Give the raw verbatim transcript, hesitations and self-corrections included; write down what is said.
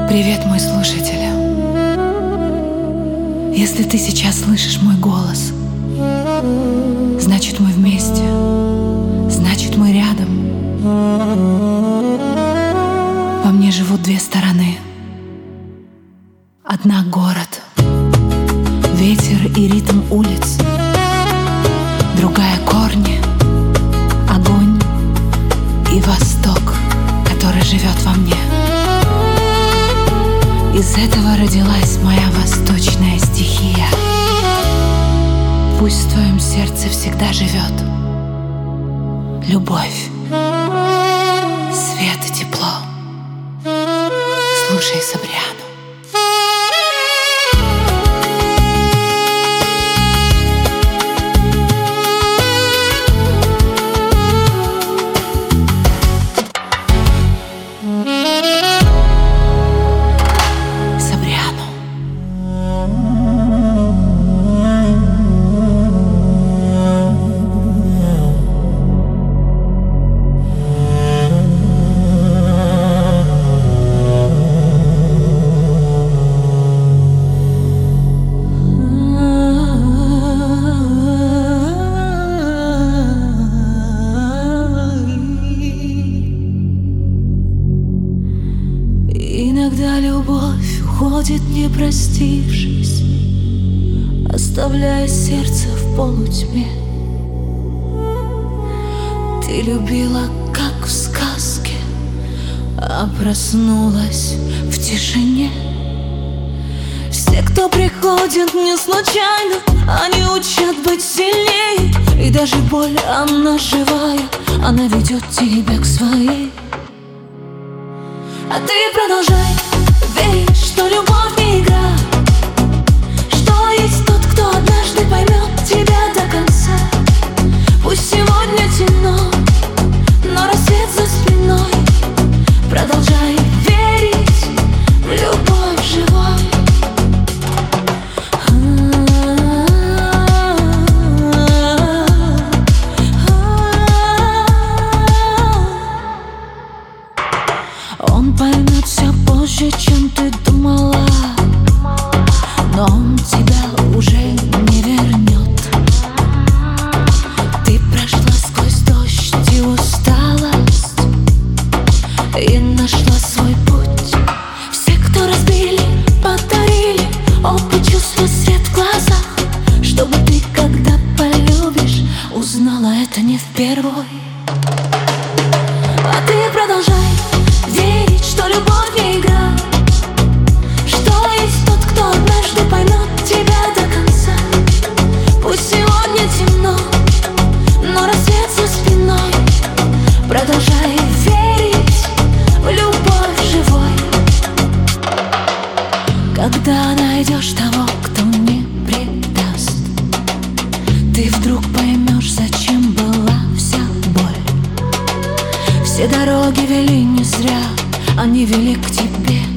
Привет, мой слушатель. Если ты сейчас слышишь мой голос, значит мы вместе, значит мы рядом. Во мне живут две стороны. Одна — город, ветер и ритм улиц. Другая — корни, огонь и восток, который живет во мне. Из этого родилась моя восточная стихия. Пусть в твоем сердце всегда живет любовь, свет и тепло. Слушай Сабриану. Иногда любовь уходит, не простившись, оставляя сердце в полутьме. Ты любила, как в сказке, а проснулась в тишине. Все, кто приходит не случайно, они учат быть сильнее. И даже боль, она живая, она ведет тебя к своей. А ты продолжай верить, что любовь не игра, что есть тот, кто однажды поймет тебя до конца. Пусть сегодня темно, но рассвет за спиной. Продолжай верить в любовь живой. Он поймет все позже, чем ты думала, но он тебя уже не вернет. Ты прошла сквозь дождь и усталость и нашла свой путь. Все, кто разбили, подарили опыт, чувства, свет в глазах, чтобы ты, когда полюбишь, узнала это не впервой. А ты продолжай верить, что любовь не игра, что есть тот, кто однажды поймет тебя до конца. Пусть сегодня темно, но рассвет за спиной. Продолжай верить в любовь живой. Когда найдешь того, кто не предаст, ты вдруг поймешь, зачем была вся боль. Все дороги вели не зря, они вели к тебе.